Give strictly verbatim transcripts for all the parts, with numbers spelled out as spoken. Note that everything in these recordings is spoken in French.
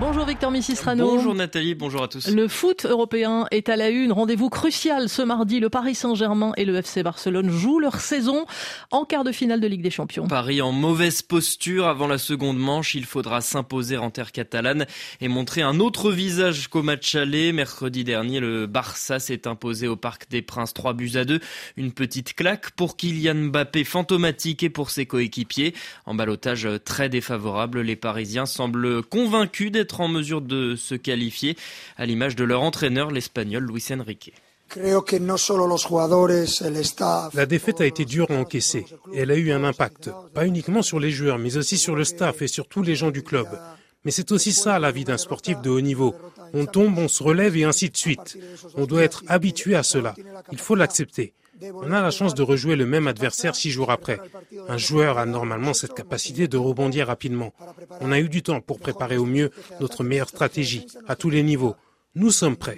Bonjour Victor Misistrano. Bonjour Nathalie, bonjour à tous. Le foot européen est à la une. Rendez-vous crucial ce mardi. Le Paris Saint-Germain et le F C Barcelone jouent leur saison en quart de finale de Ligue des Champions. Paris en mauvaise posture avant la seconde manche. Il faudra s'imposer en terre catalane et montrer un autre visage qu'au match aller. Mercredi dernier, le Barça s'est imposé au Parc des Princes trois buts à deux. Une petite claque pour Kylian Mbappé, fantomatique, et pour ses coéquipiers. En ballottage très défavorable, les Parisiens semblent convaincus d'être en mesure de se qualifier, à l'image de leur entraîneur, l'Espagnol Luis Enrique. La défaite a été dure à encaisser et elle a eu un impact, pas uniquement sur les joueurs, mais aussi sur le staff et sur tous les gens du club. Mais c'est aussi ça la vie d'un sportif de haut niveau. On tombe, on se relève et ainsi de suite. On doit être habitué à cela. Il faut l'accepter. On a la chance de rejouer le même adversaire six jours après. Un joueur a normalement cette capacité de rebondir rapidement. On a eu du temps pour préparer au mieux notre meilleure stratégie, à tous les niveaux. Nous sommes prêts.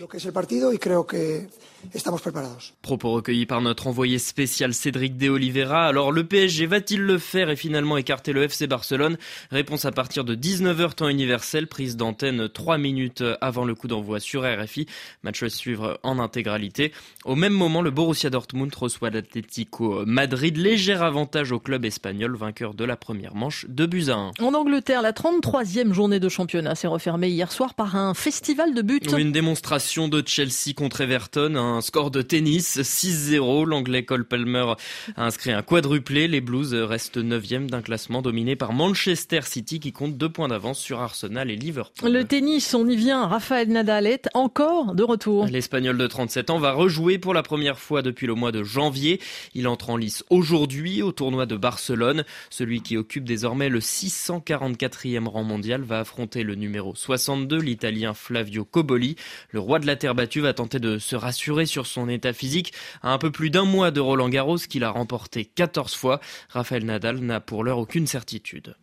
Propos recueillis par notre envoyé spécial Cédric De Oliveira. Alors le P S G va-t-il le faire et finalement écarter le F C Barcelone? Réponse à partir de dix-neuf heures temps universel, prise d'antenne trois minutes avant le coup d'envoi sur R F I. Match à suivre en intégralité. Au même moment, le Borussia Dortmund reçoit l'Atlético Madrid. Léger avantage au club espagnol, vainqueur de la première manche, deux buts à un. En Angleterre, la trente-troisième journée de championnat s'est refermée hier soir par un festival de buts. Oui, une démonstration de Chelsea contre Everton, un score de tennis, six zéro. L'Anglais Cole Palmer a inscrit un quadruplé. Les Blues restent neuvième d'un classement dominé par Manchester City qui compte deux points d'avance sur Arsenal et Liverpool. Le tennis, on y vient. Rafael Nadal est encore de retour. L'Espagnol de trente-sept ans va rejouer pour la première fois depuis le mois de janvier. Il entre en lice aujourd'hui au tournoi de Barcelone. Celui qui occupe désormais le six cent quarante-quatrième rang mondial va affronter le numéro soixante-deux, l'Italien Flavio Cobolli. Le roi de la terre battue va tenter de se rassurer sur son état physique à un peu plus d'un mois de Roland Garros qu'il a remporté quatorze fois. Rafael Nadal n'a pour l'heure aucune certitude.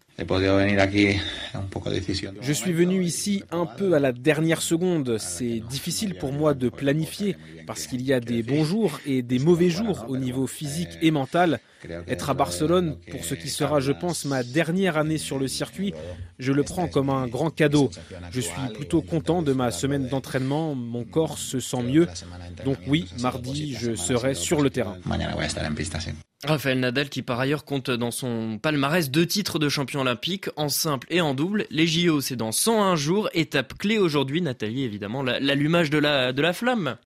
Je suis venu ici un peu à la dernière seconde. C'est difficile pour moi de planifier parce qu'il y a des bons jours et des mauvais jours au niveau physique et mental. Être à Barcelone, pour ce qui sera, je pense, ma dernière année sur le circuit, je le prends comme un grand cadeau. Je suis plutôt content de ma semaine d'entraînement. Mon corps se sent mieux. Donc oui, mardi, je serai sur le terrain. Rafael Nadal qui par ailleurs compte dans son palmarès deux titres de champion olympique en simple et en double. Les J O c'est dans cent un jours, étape clé aujourd'hui Nathalie, évidemment l'allumage de la, de la flamme.